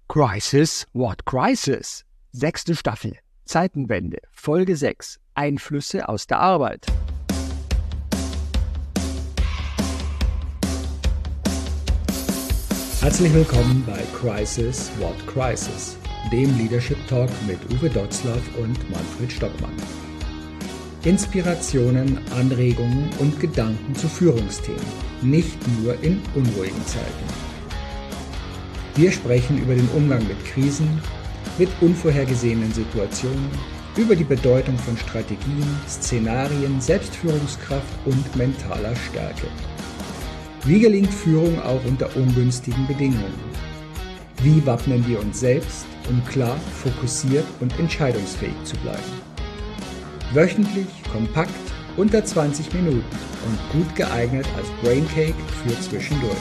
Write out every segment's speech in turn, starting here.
Crisis, what crisis? 6. Staffel, Zeitenwende, Folge 6, Einflüsse aus der Arbeit. Herzlich willkommen bei Crisis, what crisis? Dem Leadership Talk mit Uwe Dotzlaff und Manfred Stockmann. Inspirationen, Anregungen und Gedanken zu Führungsthemen, nicht nur in unruhigen Zeiten. Wir sprechen über den Umgang mit Krisen, mit unvorhergesehenen Situationen, über die Bedeutung von Strategien, Szenarien, Selbstführungskraft und mentaler Stärke. Wie gelingt Führung auch unter ungünstigen Bedingungen? Wie wappnen wir uns selbst, um klar, fokussiert und entscheidungsfähig zu bleiben? Wöchentlich, kompakt, unter 20 Minuten und gut geeignet als Braincake für zwischendurch.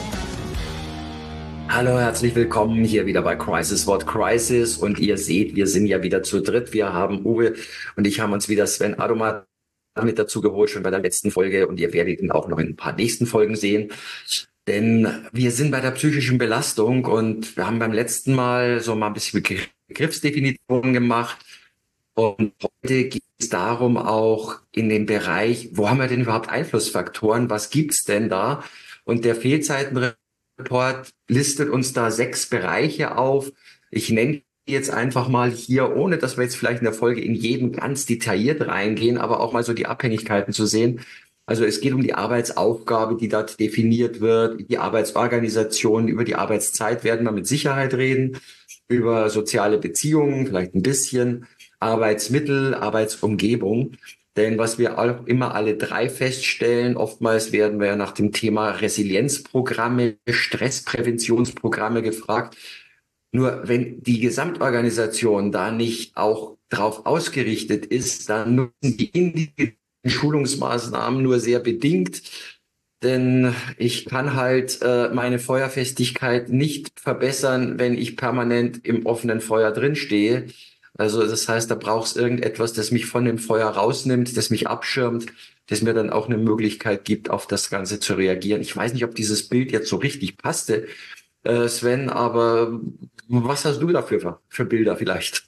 Hallo, herzlich willkommen hier wieder bei Crisis, what crisis? Und ihr seht, wir sind ja wieder zu dritt. Wir haben Uwe und ich haben uns wieder Sven Adomat mit dazu geholt, schon bei der letzten Folge. Und ihr werdet ihn auch noch in ein paar nächsten Folgen sehen. Denn wir sind bei der psychischen Belastung und wir haben beim letzten Mal so mal ein bisschen Begriffsdefinitionen gemacht. Und heute geht es darum auch in dem Bereich, wo haben wir denn überhaupt Einflussfaktoren? Was gibt's denn da? Und der Fehlzeitenreport listet uns da 6 Bereiche auf. Ich nenne die jetzt einfach mal hier, ohne dass wir jetzt vielleicht in der Folge in jeden ganz detailliert reingehen, aber auch mal so die Abhängigkeiten zu sehen. Also es geht um die Arbeitsaufgabe, die dort definiert wird, die Arbeitsorganisation, über die Arbeitszeit werden wir mit Sicherheit reden, über soziale Beziehungen vielleicht ein bisschen, Arbeitsmittel, Arbeitsumgebung. Denn was wir auch immer alle 3 feststellen, oftmals werden wir ja nach dem Thema Resilienzprogramme, Stresspräventionsprogramme gefragt. Nur wenn die Gesamtorganisation da nicht auch drauf ausgerichtet ist, dann nutzen die individuellen Schulungsmaßnahmen nur sehr bedingt. Denn ich kann halt meine Feuerfestigkeit nicht verbessern, wenn ich permanent im offenen Feuer drinstehe. Also das heißt, da braucht es irgendetwas, das mich von dem Feuer rausnimmt, das mich abschirmt, das mir dann auch eine Möglichkeit gibt, auf das Ganze zu reagieren. Ich weiß nicht, ob dieses Bild jetzt so richtig passte, Sven, aber was hast du dafür für Bilder vielleicht?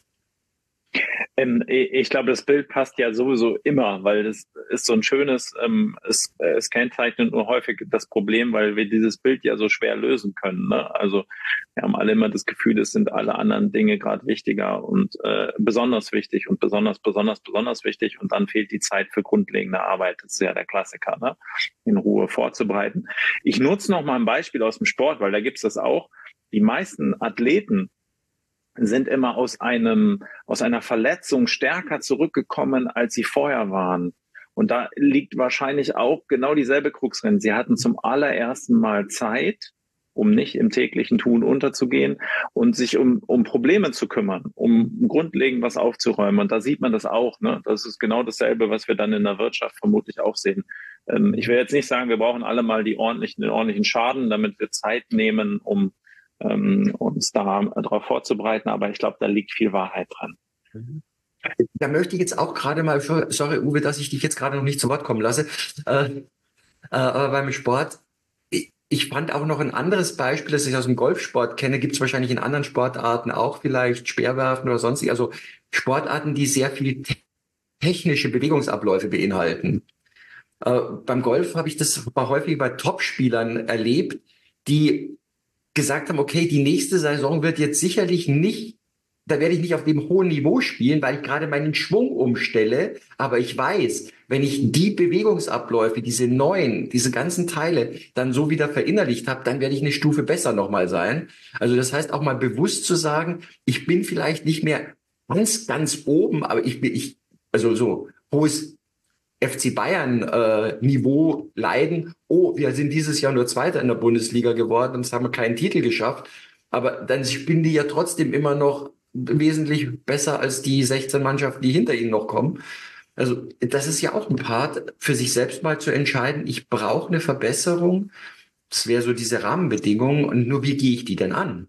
Ich glaube, das Bild passt ja sowieso immer, weil das ist so ein schönes, es kennzeichnet nur häufig das Problem, weil wir dieses Bild ja so schwer lösen können. Ne? Also wir haben alle immer das Gefühl, es sind alle anderen Dinge gerade wichtiger und besonders wichtig und besonders wichtig und dann fehlt die Zeit für grundlegende Arbeit. Das ist ja der Klassiker, ne? In Ruhe vorzubereiten. Ich nutze noch mal ein Beispiel aus dem Sport, weil da gibt's das auch. Die meisten Athleten sind immer aus einer Verletzung stärker zurückgekommen, als sie vorher waren. Und da liegt wahrscheinlich auch genau dieselbe Krux drin. Sie hatten zum allerersten Mal Zeit, um nicht im täglichen Tun unterzugehen und sich um Probleme zu kümmern, um grundlegend was aufzuräumen. Und da sieht man das auch. Ne? Das ist genau dasselbe, was wir dann in der Wirtschaft vermutlich auch sehen. Ich will jetzt nicht sagen, wir brauchen alle mal den ordentlichen Schaden, damit wir Zeit nehmen, um uns darauf vorzubereiten, aber ich glaube, da liegt viel Wahrheit dran. Da möchte ich jetzt auch gerade mal, sorry Uwe, dass ich dich jetzt gerade noch nicht zu Wort kommen lasse, aber beim Sport, ich fand auch noch ein anderes Beispiel, das ich aus dem Golfsport kenne, gibt es wahrscheinlich in anderen Sportarten auch vielleicht, Speerwerfen oder sonstig, also Sportarten, die sehr viel technische Bewegungsabläufe beinhalten. Beim Golf habe ich das häufig bei Topspielern erlebt, die gesagt haben, okay, die nächste Saison wird jetzt sicherlich nicht, da werde ich nicht auf dem hohen Niveau spielen, weil ich gerade meinen Schwung umstelle. Aber ich weiß, wenn ich die Bewegungsabläufe, diese ganzen Teile dann so wieder verinnerlicht habe, dann werde ich eine Stufe besser nochmal sein. Also das heißt auch mal bewusst zu sagen, ich bin vielleicht nicht mehr ganz oben, aber also so hohes FC Bayern Niveau leiden. Oh, wir sind dieses Jahr nur Zweiter in der Bundesliga geworden und haben keinen Titel geschafft. Aber dann spielen die ja trotzdem immer noch wesentlich besser als die 16 Mannschaften, die hinter ihnen noch kommen. Also das ist ja auch ein Part, für sich selbst mal zu entscheiden, ich brauche eine Verbesserung. Das wäre so diese Rahmenbedingung. Und nur wie gehe ich die denn an?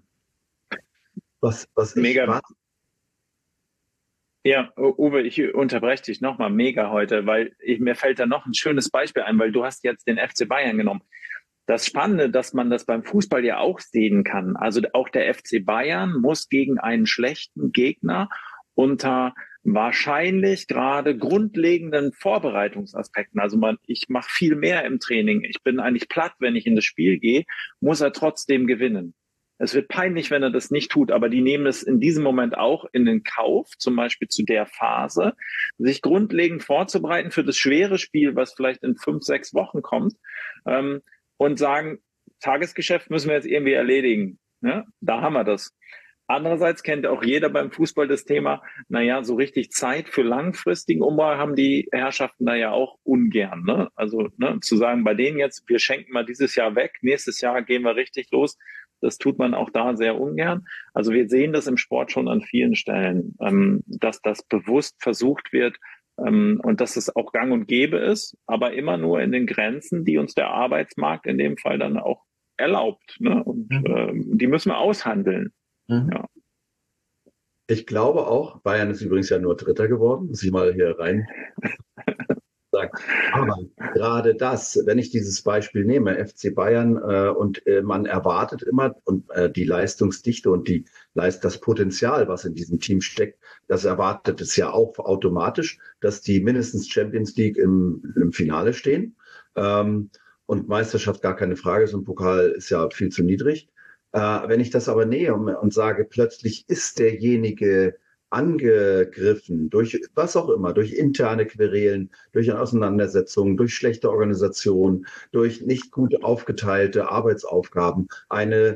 Was Mega. Ja, Uwe, ich unterbreche dich nochmal mega heute, weil mir fällt da noch ein schönes Beispiel ein, weil du hast jetzt den FC Bayern genommen. das Spannende, dass man das beim Fußball ja auch sehen kann. Also auch der FC Bayern muss gegen einen schlechten Gegner unter wahrscheinlich gerade grundlegenden Vorbereitungsaspekten. Also ich mache viel mehr im Training. Ich bin eigentlich platt, wenn ich in das Spiel gehe, muss er trotzdem gewinnen. Es wird peinlich, wenn er das nicht tut, aber die nehmen es in diesem Moment auch in den Kauf, zum Beispiel zu der Phase, sich grundlegend vorzubereiten für das schwere Spiel, was vielleicht in 5, 6 Wochen kommt, und sagen, Tagesgeschäft müssen wir jetzt irgendwie erledigen. Ja, da haben wir das. Andererseits kennt auch jeder beim Fußball das Thema, naja, so richtig Zeit für langfristigen Umbau haben die Herrschaften da ja auch ungern. Ne? Also zu sagen, bei denen jetzt, wir schenken mal dieses Jahr weg, nächstes Jahr gehen wir richtig los, das tut man auch da sehr ungern. Also wir sehen das im Sport schon an vielen Stellen, dass das bewusst versucht wird, und dass es auch gang und gäbe ist, aber immer nur in den Grenzen, die uns der Arbeitsmarkt in dem Fall dann auch erlaubt. Ne? Und die müssen wir aushandeln. Ja. Ich glaube auch, Bayern ist übrigens ja nur Dritter geworden, muss ich mal hier rein sagen. Aber gerade das, wenn ich dieses Beispiel nehme, FC Bayern, und man erwartet immer, und die Leistungsdichte und das Potenzial, was in diesem Team steckt, das erwartet es ja auch automatisch, dass die mindestens Champions League im Finale stehen. Und Meisterschaft gar keine Frage, so ein Pokal ist ja viel zu niedrig. Wenn ich das aber nehme und sage, plötzlich ist derjenige angegriffen durch was auch immer, durch interne Querelen, durch Auseinandersetzungen, durch schlechte Organisation, durch nicht gut aufgeteilte Arbeitsaufgaben, eine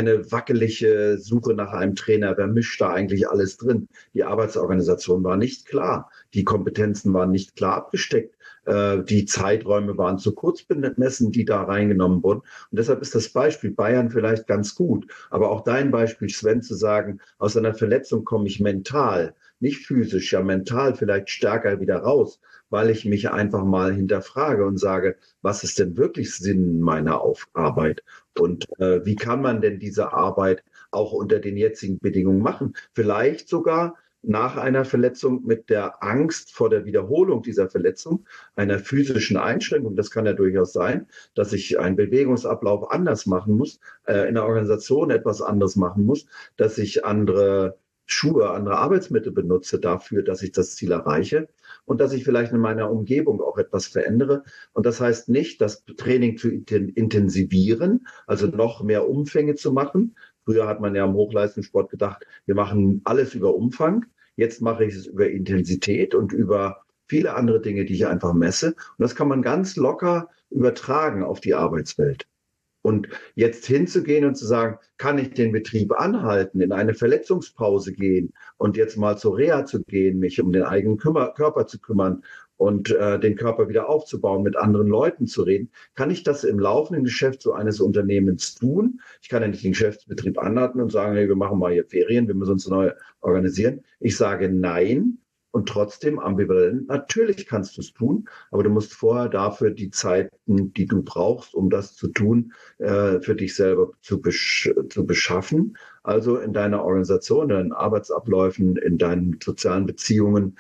wackelige Suche nach einem Trainer. Wer mischt da eigentlich alles drin? Die Arbeitsorganisation war nicht klar. Die Kompetenzen waren nicht klar abgesteckt. Die Zeiträume waren zu kurz bemessen, die da reingenommen wurden. Und deshalb ist das Beispiel Bayern vielleicht ganz gut. Aber auch dein Beispiel, Sven, zu sagen, aus einer Verletzung komme ich mental, nicht physisch, ja mental vielleicht stärker wieder raus, weil ich mich einfach mal hinterfrage und sage, was ist denn wirklich Sinn meiner Arbeit? Und wie kann man denn diese Arbeit auch unter den jetzigen Bedingungen machen? Vielleicht sogar nach einer Verletzung mit der Angst vor der Wiederholung dieser Verletzung, einer physischen Einschränkung. Das kann ja durchaus sein, dass ich einen Bewegungsablauf anders machen muss, in der Organisation etwas anderes machen muss, dass ich andere Schuhe, andere Arbeitsmittel benutze dafür, dass ich das Ziel erreiche und dass ich vielleicht in meiner Umgebung auch etwas verändere. Und das heißt nicht, das Training zu intensivieren, also noch mehr Umfänge zu machen. Früher hat man ja im Hochleistungssport gedacht, wir machen alles über Umfang. Jetzt mache ich es über Intensität und über viele andere Dinge, die ich einfach messe. Und das kann man ganz locker übertragen auf die Arbeitswelt. Und jetzt hinzugehen und zu sagen, kann ich den Betrieb anhalten, in eine Verletzungspause gehen und jetzt mal zur Reha zu gehen, mich um den eigenen Körper zu kümmern und den Körper wieder aufzubauen, mit anderen Leuten zu reden, kann ich das im laufenden Geschäft so eines Unternehmens tun? Ich kann ja nicht den Geschäftsbetrieb anhalten und sagen, hey, wir machen mal hier Ferien, wir müssen uns neu organisieren. Ich sage nein. Und trotzdem ambivalent, natürlich kannst du es tun, aber du musst vorher dafür die Zeiten, die du brauchst, um das zu tun, für dich selber zu beschaffen. Also in deiner Organisation, in deinen Arbeitsabläufen, in deinen sozialen Beziehungen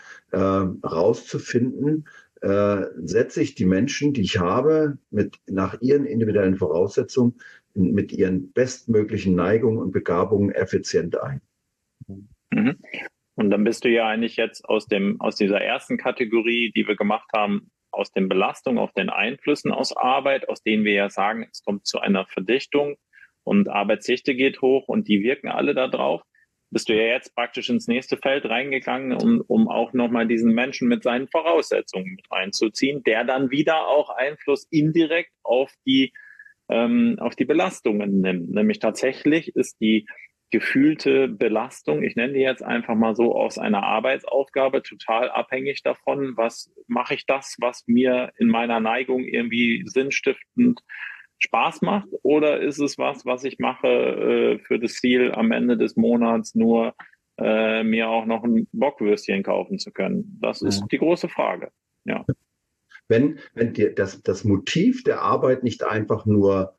rauszufinden, setze ich die Menschen, die ich habe, nach ihren individuellen Voraussetzungen, mit ihren bestmöglichen Neigungen und Begabungen effizient ein. Mhm. Und dann bist du ja eigentlich jetzt aus dieser ersten Kategorie, die wir gemacht haben, aus den Belastungen, auf den Einflüssen aus Arbeit, aus denen wir ja sagen, es kommt zu einer Verdichtung und Arbeitsdichte geht hoch und die wirken alle da drauf, bist du ja jetzt praktisch ins nächste Feld reingegangen, um auch nochmal diesen Menschen mit seinen Voraussetzungen mit reinzuziehen, der dann wieder auch Einfluss indirekt auf die Belastungen nimmt. Nämlich tatsächlich ist die gefühlte Belastung, ich nenne die jetzt einfach mal so, aus einer Arbeitsaufgabe total abhängig davon, was mir in meiner Neigung irgendwie sinnstiftend Spaß macht, oder ist es was ich mache für das Ziel, am Ende des Monats nur mir auch noch ein Bockwürstchen kaufen zu können? Das ist die große Frage. Ja. Wenn dir das Motiv der Arbeit nicht einfach nur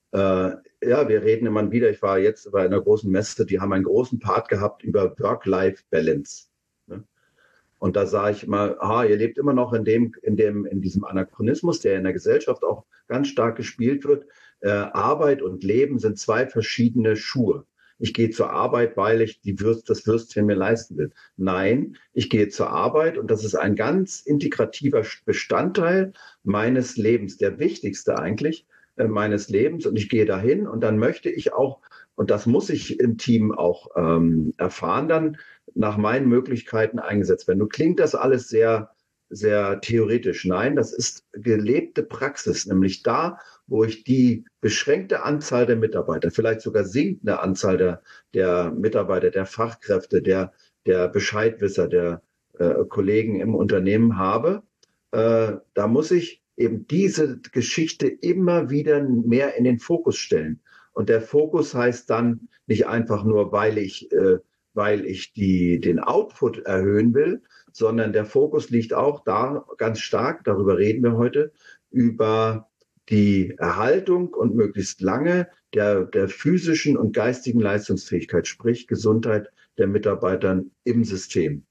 wir reden immer wieder, ich war jetzt bei einer großen Messe, die haben einen großen Part gehabt über Work-Life-Balance. Ne? Und da sage ich mal, ihr lebt immer noch in diesem Anachronismus, der in der Gesellschaft auch ganz stark gespielt wird. Arbeit und Leben sind zwei verschiedene Schuhe. Ich gehe zur Arbeit, weil ich das Würstchen mir leisten will. Nein, ich gehe zur Arbeit und das ist ein ganz integrativer Bestandteil meines Lebens, der wichtigste eigentlich meines Lebens. Und ich gehe dahin und dann möchte ich auch, und das muss ich im Team auch erfahren, dann nach meinen Möglichkeiten eingesetzt werden. Nun klingt das alles sehr, sehr theoretisch. Nein, das ist gelebte Praxis, nämlich da, wo ich die beschränkte Anzahl der Mitarbeiter, vielleicht sogar sinkende Anzahl der Mitarbeiter, der Fachkräfte, der Bescheidwisser, der Kollegen im Unternehmen habe, da muss ich eben diese Geschichte immer wieder mehr in den Fokus stellen. Und der Fokus heißt dann nicht einfach nur, weil ich den Output erhöhen will, sondern der Fokus liegt auch da ganz stark, darüber reden wir heute, über die Erhaltung und möglichst lange der physischen und geistigen Leistungsfähigkeit, sprich Gesundheit der Mitarbeiter im System.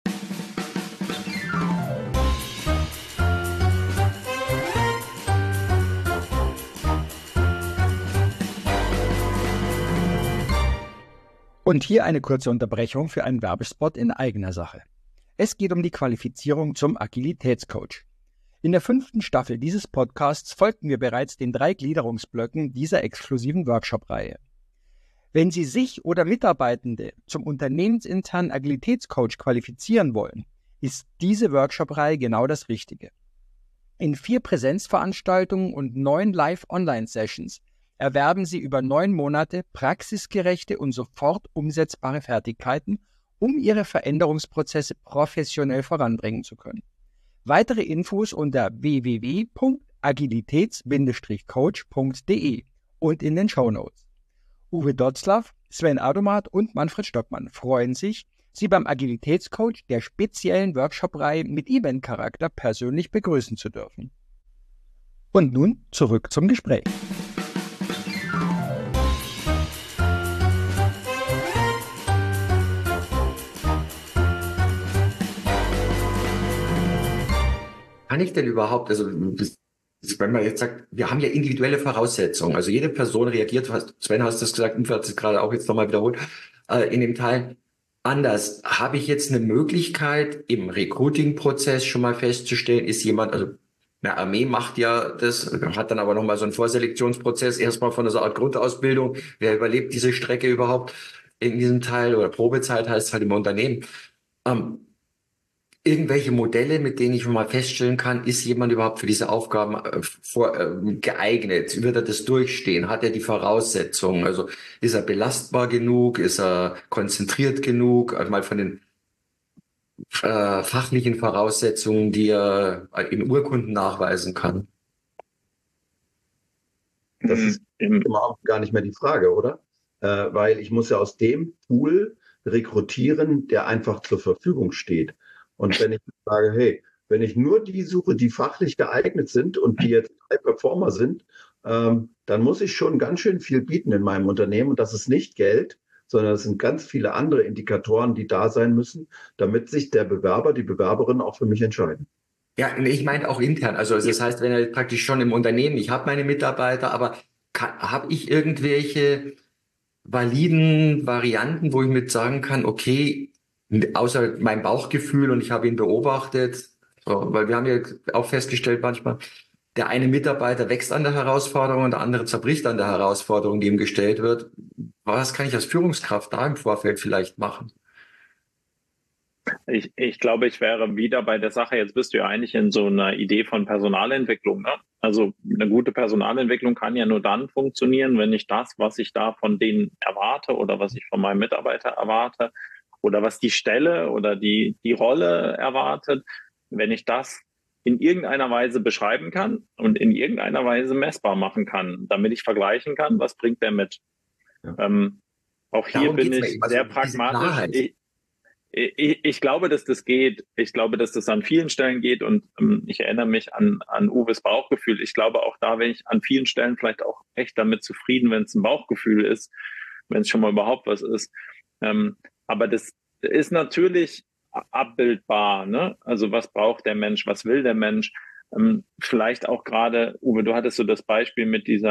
Und hier eine kurze Unterbrechung für einen Werbespot in eigener Sache. Es geht um die Qualifizierung zum Agilitätscoach. In der 5. Staffel dieses Podcasts folgten wir bereits den 3 Gliederungsblöcken dieser exklusiven Workshop-Reihe. Wenn Sie sich oder Mitarbeitende zum unternehmensinternen Agilitätscoach qualifizieren wollen, ist diese Workshop-Reihe genau das Richtige. In 4 Präsenzveranstaltungen und 9 Live-Online-Sessions erwerben Sie über 9 Monate praxisgerechte und sofort umsetzbare Fertigkeiten, um Ihre Veränderungsprozesse professionell voranbringen zu können. Weitere Infos unter www.agilitäts-coach.de und in den Shownotes. Uwe Dotzlaff, Sven Adomat und Manfred Stockmann freuen sich, Sie beim Agilitätscoach der speziellen Workshop-Reihe mit Event-Charakter persönlich begrüßen zu dürfen. Und nun zurück zum Gespräch. Kann ich denn überhaupt, also wenn man jetzt sagt, wir haben ja individuelle Voraussetzungen, also jede Person reagiert, Sven hast das gesagt, und hat es gerade auch jetzt nochmal wiederholt, in dem Teil anders. Habe ich jetzt eine Möglichkeit, im Recruiting-Prozess schon mal festzustellen, ist jemand, also eine Armee macht ja das, hat dann aber nochmal so einen Vorselektionsprozess, erstmal von so einer Art Grundausbildung, wer überlebt diese Strecke überhaupt in diesem Teil, oder Probezeit heißt es halt im Unternehmen. Irgendwelche Modelle, mit denen ich schon mal feststellen kann, ist jemand überhaupt für diese Aufgaben geeignet? Wird er das durchstehen? Hat er die Voraussetzungen? Also ist er belastbar genug? Ist er konzentriert genug? Also mal von den fachlichen Voraussetzungen, die er in Urkunden nachweisen kann. Das ist überhaupt gar nicht mehr die Frage, oder? Weil ich muss ja aus dem Pool rekrutieren, der einfach zur Verfügung steht. Und wenn ich sage, hey, wenn ich nur die suche, die fachlich geeignet sind und die jetzt High Performer sind, dann muss ich schon ganz schön viel bieten in meinem Unternehmen. Und das ist nicht Geld, sondern es sind ganz viele andere Indikatoren, die da sein müssen, damit sich der Bewerber, die Bewerberin auch für mich entscheiden. Ja, ich meine auch intern. Also das heißt, wenn er praktisch schon im Unternehmen, ich habe meine Mitarbeiter, aber habe ich irgendwelche validen Varianten, wo ich mit sagen kann, okay, außer mein Bauchgefühl und ich habe ihn beobachtet, so, weil wir haben ja auch festgestellt manchmal, der eine Mitarbeiter wächst an der Herausforderung und der andere zerbricht an der Herausforderung, die ihm gestellt wird. Was kann ich als Führungskraft da im Vorfeld vielleicht machen? Ich glaube, ich wäre wieder bei der Sache, jetzt bist du ja eigentlich in so einer Idee von Personalentwicklung, ne? Also eine gute Personalentwicklung kann ja nur dann funktionieren, wenn ich das, was ich da von denen erwarte oder was ich von meinem Mitarbeiter erwarte oder was die Stelle oder die Rolle erwartet, wenn ich das in irgendeiner Weise beschreiben kann und in irgendeiner Weise messbar machen kann, damit ich vergleichen kann, was bringt der mit. Ja. Auch hier bin ich sehr pragmatisch. Ich glaube, dass das geht. Ich glaube, dass das an vielen Stellen geht und ich erinnere mich an Uwes Bauchgefühl. Ich glaube auch da bin ich an vielen Stellen vielleicht auch echt damit zufrieden, wenn es ein Bauchgefühl ist, wenn es schon mal überhaupt was ist. Aber das ist natürlich abbildbar, ne? Also was braucht der Mensch, was will der Mensch? Vielleicht auch gerade, Uwe, du hattest so das Beispiel mit dieser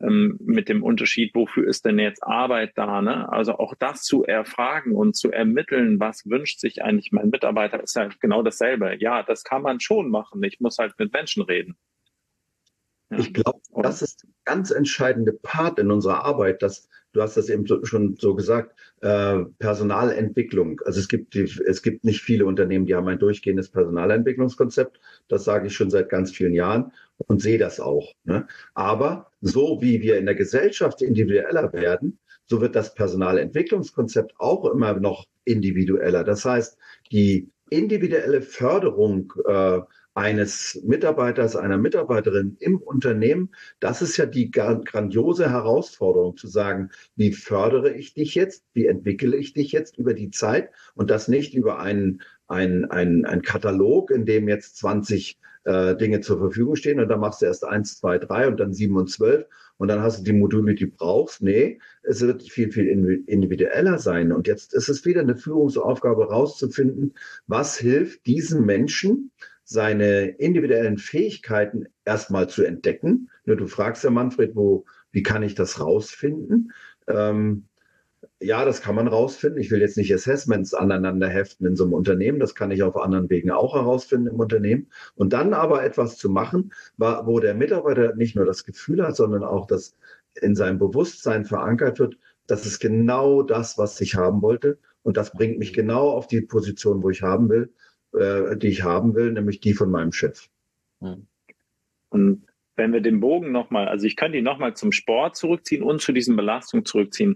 mit dem Unterschied, wofür ist denn jetzt Arbeit da, ne? Also auch das zu erfragen und zu ermitteln, was wünscht sich eigentlich mein Mitarbeiter, ist halt genau dasselbe. Ja, das kann man schon machen. Ich muss halt mit Menschen reden. Ja. Ich glaube, das ist ein ganz entscheidende Part in unserer Arbeit, dass du hast das eben schon so gesagt, Personalentwicklung. Also es gibt nicht viele Unternehmen, die haben ein durchgehendes Personalentwicklungskonzept. Das sage ich schon seit ganz vielen Jahren und sehe das auch. Ne? Aber so wie wir in der Gesellschaft individueller werden, so wird das Personalentwicklungskonzept auch immer noch individueller. Das heißt, die individuelle Förderung eines Mitarbeiters, einer Mitarbeiterin im Unternehmen, das ist ja die grandiose Herausforderung, zu sagen, wie fördere ich dich jetzt, wie entwickle ich dich jetzt über die Zeit und das nicht über einen Katalog, in dem jetzt 20 Dinge zur Verfügung stehen und dann machst du erst 1, 2, 3 und dann 7 und 12 und dann hast du die Module, die du brauchst. Nee, es wird viel, viel individueller sein und jetzt ist es wieder eine Führungsaufgabe rauszufinden, was hilft diesen Menschen, seine individuellen Fähigkeiten erstmal zu entdecken. Du fragst ja, Manfred, wie kann ich das rausfinden? Ja, das kann man rausfinden. Ich will jetzt nicht Assessments aneinander heften in so einem Unternehmen. Das kann ich auf anderen Wegen auch herausfinden im Unternehmen. Und dann aber etwas zu machen, wo der Mitarbeiter nicht nur das Gefühl hat, sondern auch das in seinem Bewusstsein verankert wird, das ist genau das, was ich haben wollte. Und das bringt mich genau auf die Position, die ich haben will, nämlich die von meinem Chef. Und wenn wir den Bogen nochmal, also ich könnte ihn nochmal zum Sport zurückziehen und zu diesen Belastungen zurückziehen.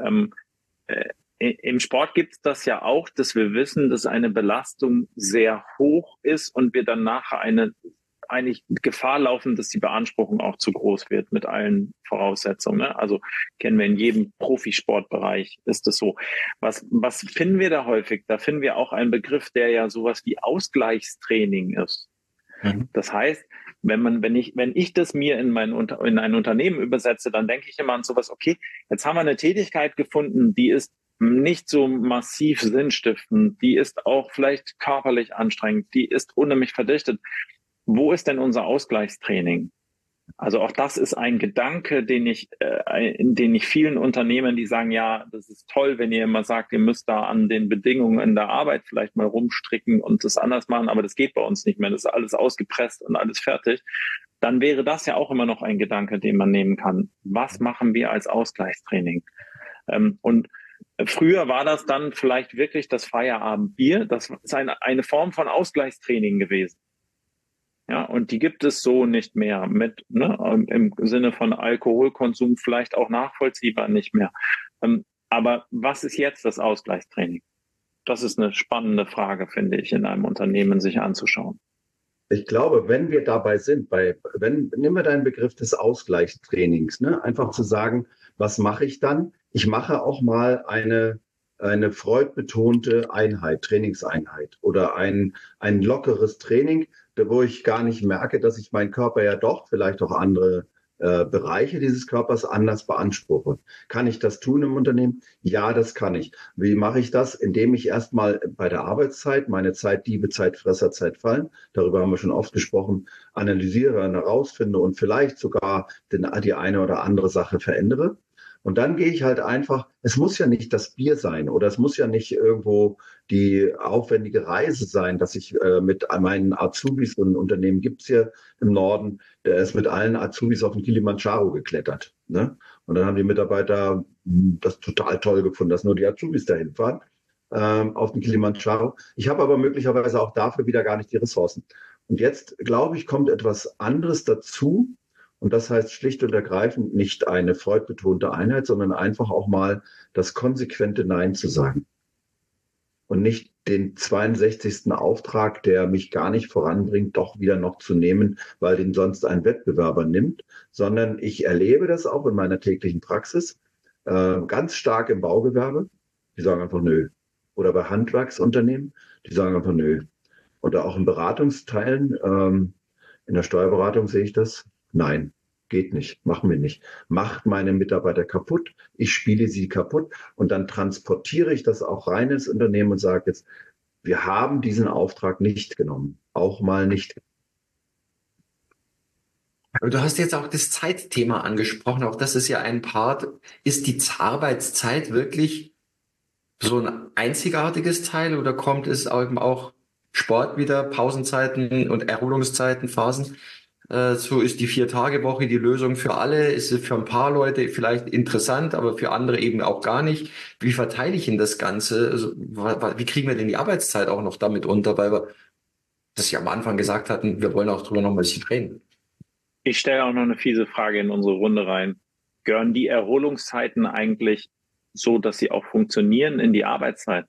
Im Sport gibt es das ja auch, dass wir wissen, dass eine Belastung sehr hoch ist und wir dann nachher eigentlich Gefahr laufen, dass die Beanspruchung auch zu groß wird mit allen Voraussetzungen. Ne? Also kennen wir in jedem Profisportbereich, ist das so. Was finden wir da häufig? Da finden wir auch einen Begriff, der ja sowas wie Ausgleichstraining ist. Das heißt, wenn ich das mir in ein Unternehmen übersetze, dann denke ich immer an sowas, okay, jetzt haben wir eine Tätigkeit gefunden, die ist nicht so massiv sinnstiftend, die ist auch vielleicht körperlich anstrengend, die ist unheimlich verdichtet. Wo ist denn unser Ausgleichstraining? Also auch das ist ein Gedanke, den ich vielen Unternehmen, die sagen, ja, das ist toll, wenn ihr immer sagt, ihr müsst da an den Bedingungen in der Arbeit vielleicht mal rumstricken und das anders machen, aber das geht bei uns nicht mehr, das ist alles ausgepresst und alles fertig. Dann wäre das ja auch immer noch ein Gedanke, den man nehmen kann. Was machen wir als Ausgleichstraining? Und früher war das dann vielleicht wirklich das Feierabendbier. Das ist eine Form von Ausgleichstraining gewesen. Ja, und die gibt es so nicht mehr im Sinne von Alkoholkonsum vielleicht auch nachvollziehbar nicht mehr. Aber was ist jetzt das Ausgleichstraining? Das ist eine spannende Frage, finde ich, in einem Unternehmen sich anzuschauen. Ich glaube, wenn wir dabei sind, nehmen wir deinen Begriff des Ausgleichstrainings, ne? Einfach zu sagen, was mache ich dann? Ich mache auch mal eine freudbetonte Einheit, Trainingseinheit oder ein lockeres Training, wo ich gar nicht merke, dass ich meinen Körper ja doch vielleicht auch andere Bereiche dieses Körpers anders beanspruche. Kann ich das tun im Unternehmen? Ja, das kann ich. Wie mache ich das? Indem ich erstmal bei der Arbeitszeit, meine Zeitdiebe, Zeitfresser, Zeitfallen, darüber haben wir schon oft gesprochen, analysiere, herausfinde und vielleicht sogar die eine oder andere Sache verändere. Und dann gehe ich halt einfach, es muss ja nicht das Bier sein oder es muss ja nicht irgendwo die aufwendige Reise sein, dass ich mit meinen Azubis, und ein Unternehmen gibt's hier im Norden, der ist mit allen Azubis auf den Kilimanjaro geklettert. Ne? Und dann haben die Mitarbeiter das total toll gefunden, dass nur die Azubis dahin fahren auf den Kilimanjaro. Ich habe aber möglicherweise auch dafür wieder gar nicht die Ressourcen. Und jetzt, glaube ich, kommt etwas anderes dazu. Und das heißt schlicht und ergreifend nicht eine freudbetonte Einheit, sondern einfach auch mal das konsequente Nein zu sagen. Und nicht den 62. Auftrag, der mich gar nicht voranbringt, doch wieder noch zu nehmen, weil den sonst ein Wettbewerber nimmt, sondern ich erlebe das auch in meiner täglichen Praxis, ganz stark im Baugewerbe. Die sagen einfach nö. Oder bei Handwerksunternehmen, die sagen einfach nö. Oder auch in Beratungsteilen, in der Steuerberatung sehe ich das. Nein, geht nicht, machen wir nicht. Macht meine Mitarbeiter kaputt, ich spiele sie kaputt und dann transportiere ich das auch rein ins Unternehmen und sage jetzt, wir haben diesen Auftrag nicht genommen, auch mal nicht. Aber du hast jetzt auch das Zeitthema angesprochen. Auch das ist ja ein Part. Ist die Arbeitszeit wirklich so ein einzigartiges Teil oder kommt es eben auch Sport wieder, Pausenzeiten und Erholungszeiten, Phasen? So ist die 4-Tage-Woche die Lösung für alle. Ist es für ein paar Leute vielleicht interessant, aber für andere eben auch gar nicht. Wie verteile ich denn das Ganze? Also, wie kriegen wir denn die Arbeitszeit auch noch damit unter? Weil wir das ja am Anfang gesagt hatten, wir wollen auch drüber noch mal ein bisschen reden. Ich stelle auch noch eine fiese Frage in unsere Runde rein. Gehören die Erholungszeiten eigentlich so, dass sie auch funktionieren in die Arbeitszeit?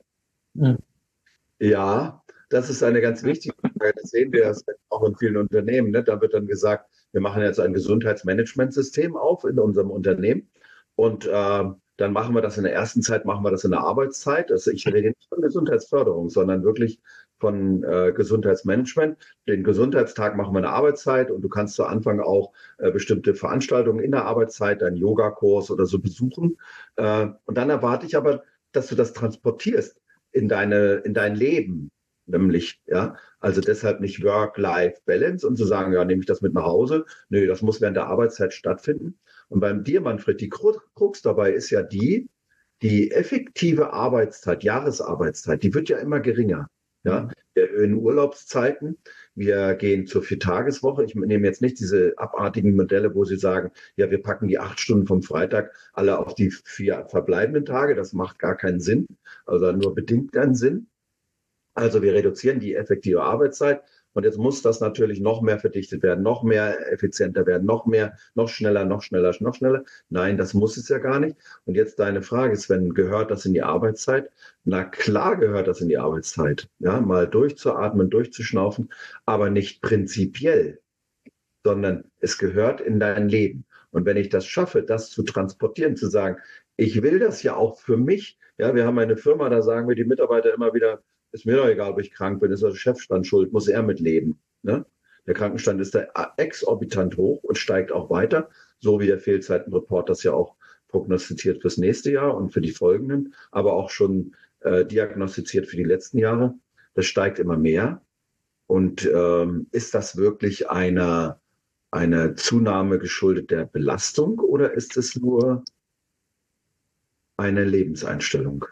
Ja, das ist eine ganz wichtige Frage. Das sehen wir auch in vielen Unternehmen. Ne? Da wird dann gesagt, wir machen jetzt ein Gesundheitsmanagementsystem auf in unserem Unternehmen. Und dann machen wir das in der ersten Zeit, machen wir das in der Arbeitszeit. Also ich rede nicht von Gesundheitsförderung, sondern wirklich von Gesundheitsmanagement. Den Gesundheitstag machen wir in der Arbeitszeit und du kannst zu Anfang auch bestimmte Veranstaltungen in der Arbeitszeit, einen Yogakurs oder so besuchen. Und dann erwarte ich aber, dass du das transportierst in dein Leben. Nämlich, ja, also deshalb nicht Work-Life-Balance und zu sagen, ja, nehme ich das mit nach Hause. Nö, das muss während der Arbeitszeit stattfinden. Und beim dir, Manfred, die Krux dabei ist ja die effektive Arbeitszeit, Jahresarbeitszeit, die wird ja immer geringer. Ja, wir erhöhen Urlaubszeiten. Wir gehen zur 4-Tageswoche. Ich nehme jetzt nicht diese abartigen Modelle, wo Sie sagen, ja, wir packen die 8 Stunden vom Freitag alle auf die 4 verbleibenden Tage. Das macht gar keinen Sinn, also nur bedingt einen Sinn. Also wir reduzieren die effektive Arbeitszeit und jetzt muss das natürlich noch mehr verdichtet werden, noch mehr effizienter werden, noch schneller, noch schneller, noch schneller. Nein, das muss es ja gar nicht. Und jetzt deine Frage, Sven, gehört das in die Arbeitszeit? Na klar gehört das in die Arbeitszeit. Ja, mal durchzuatmen, durchzuschnaufen, aber nicht prinzipiell, sondern es gehört in dein Leben. Und wenn ich das schaffe, das zu transportieren, zu sagen, ich will das ja auch für mich. Ja, wir haben eine Firma, da sagen wir die Mitarbeiter immer wieder, ist mir doch egal, ob ich krank bin, ist der Chefstand schuld, muss er mitleben. Ne? Der Krankenstand ist da exorbitant hoch und steigt auch weiter, so wie der Fehlzeitenreport das ja auch prognostiziert fürs nächste Jahr und für die folgenden, aber auch schon diagnostiziert für die letzten Jahre. Das steigt immer mehr. Und ist das wirklich eine Zunahme geschuldet der Belastung oder ist es nur eine Lebenseinstellung?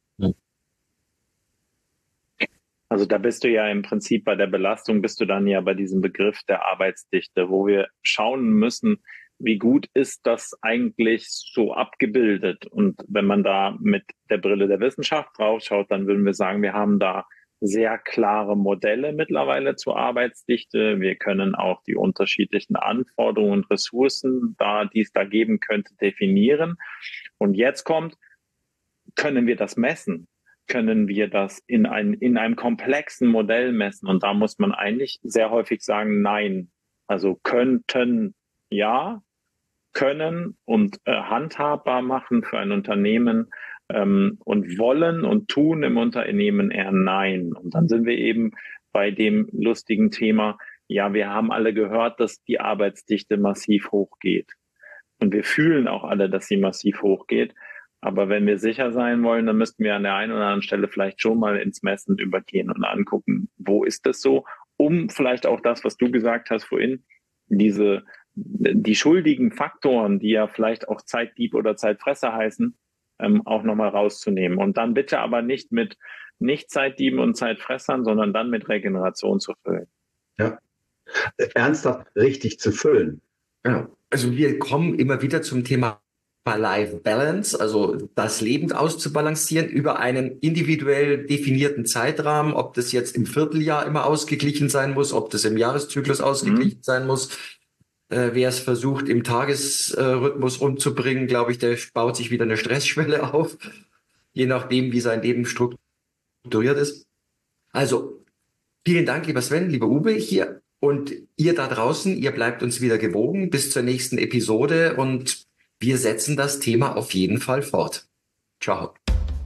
Also da bist du ja im Prinzip bei der Belastung, bist du dann ja bei diesem Begriff der Arbeitsdichte, wo wir schauen müssen, wie gut ist das eigentlich so abgebildet? Und wenn man da mit der Brille der Wissenschaft draufschaut, dann würden wir sagen, wir haben da sehr klare Modelle mittlerweile zur Arbeitsdichte. Wir können auch die unterschiedlichen Anforderungen und Ressourcen, die es da geben könnte, definieren. Und jetzt kommt, können wir das messen? Können wir das in einem komplexen Modell messen? Und da muss man eigentlich sehr häufig sagen, nein. Also könnten ja, können und handhabbar machen für ein Unternehmen und wollen und tun im Unternehmen eher nein. Und dann sind wir eben bei dem lustigen Thema, ja, wir haben alle gehört, dass die Arbeitsdichte massiv hochgeht. Und wir fühlen auch alle, dass sie massiv hochgeht. Aber wenn wir sicher sein wollen, dann müssten wir an der einen oder anderen Stelle vielleicht schon mal ins Messen übergehen und angucken, wo ist das so, um vielleicht auch das, was du gesagt hast vorhin, die schuldigen Faktoren, die ja vielleicht auch Zeitdieb oder Zeitfresser heißen, auch nochmal rauszunehmen. Und dann bitte aber nicht mit Nicht-Zeitdieben und Zeitfressern, sondern dann mit Regeneration zu füllen. Ja, ernsthaft richtig zu füllen. Ja, also wir kommen immer wieder zum Thema Life Balance, also das Leben auszubalancieren über einen individuell definierten Zeitrahmen, ob das jetzt im Vierteljahr immer ausgeglichen sein muss, ob das im Jahreszyklus ausgeglichen sein muss. Wer es versucht, im Tagesrhythmus umzubringen, glaube ich, der baut sich wieder eine Stressschwelle auf, je nachdem, wie sein Leben strukturiert ist. Also, vielen Dank, lieber Sven, lieber Uwe hier und ihr da draußen, ihr bleibt uns wieder gewogen bis zur nächsten Episode und wir setzen das Thema auf jeden Fall fort. Ciao.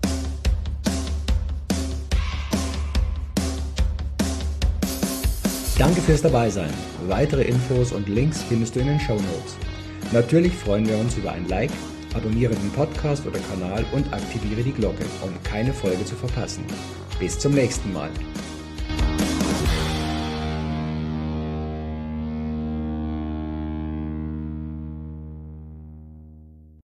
Danke fürs Dabeisein. Weitere Infos und Links findest du in den Shownotes. Natürlich freuen wir uns über ein Like, abonniere den Podcast oder Kanal und aktiviere die Glocke, um keine Folge zu verpassen. Bis zum nächsten Mal.